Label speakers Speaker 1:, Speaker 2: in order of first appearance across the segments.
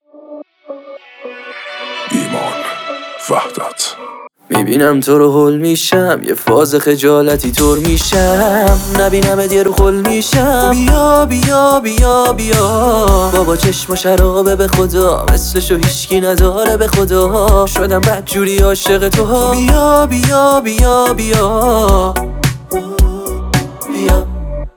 Speaker 1: ایمان وحدت.
Speaker 2: میبینم تو رو هول میشم، یه فاز خجالتی طور میشم. نبینم یه رو خل میشم. بیا بیا بیا بیا بابا چشم و شرابه به خدا، مثلشو هیچکی نداره به خدا. شدم بدجوری عاشق تو ها. بیا بیا بیا بیا بیا.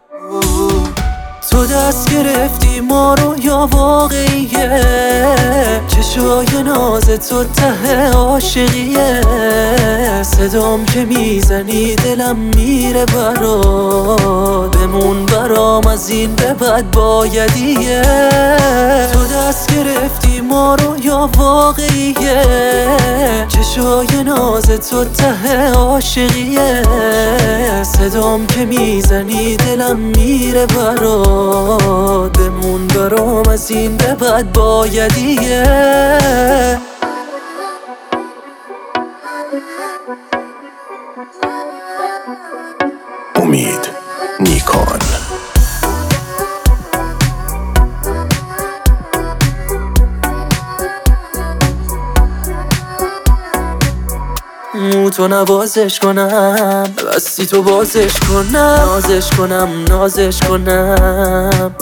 Speaker 2: تو دست گرفتی ما رو یا واقعیه؟ چشای ناز تو ته عاشقیه. صدام که میزنی دلم میره برات. بمون برام از این به بعد بایدیه. تو دست گرفتی ما رو یا واقعیه؟ چشای ناز تو ته عاشقیه. صدام که میزنی دلم میره برات. بمون برام از این به بعد بایدیه.
Speaker 1: امید نیکان.
Speaker 2: تو نوازش کنم، بستی تو بازش کنم. نازش کنم نازش کنم.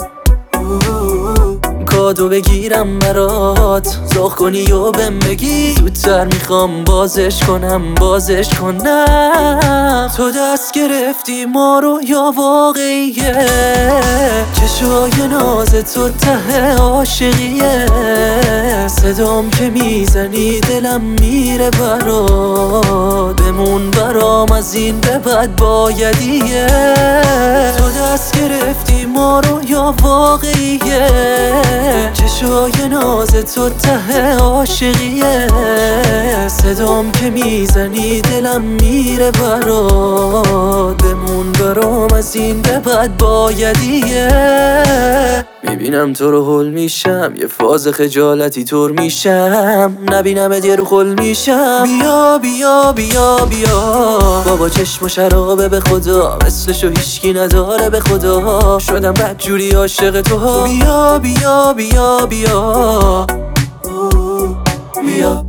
Speaker 2: کادو بگیرم برات، زاغ کنی و بهم بگی. زودتر میخوام بازش کنم بازش کنم. تو دست گرفتی ما رو یا واقعیه؟ چشای ناز تو ته عاشقیه. صدام که میزنی دلم میره برات. بمون برام از این به بعد بایدیه. تو دست گرفتی ما رو یا واقعیه؟ چشای ناز تو ته عاشقیه. صدام که میزنی دلم میره برات. بمون برام از این به بعد بایدیه. میبینم تو رو هول میشم، یه فاز خجالتی طور میشم. نبینم یه رو خل میشم. بیا بیا بیا بیا بابا چشم و شرابه به خدا، مثلشو هیچکی نداره به خدا. شدم بدجوری عاشق تو ها. بیا بیا بیا بیا بیا.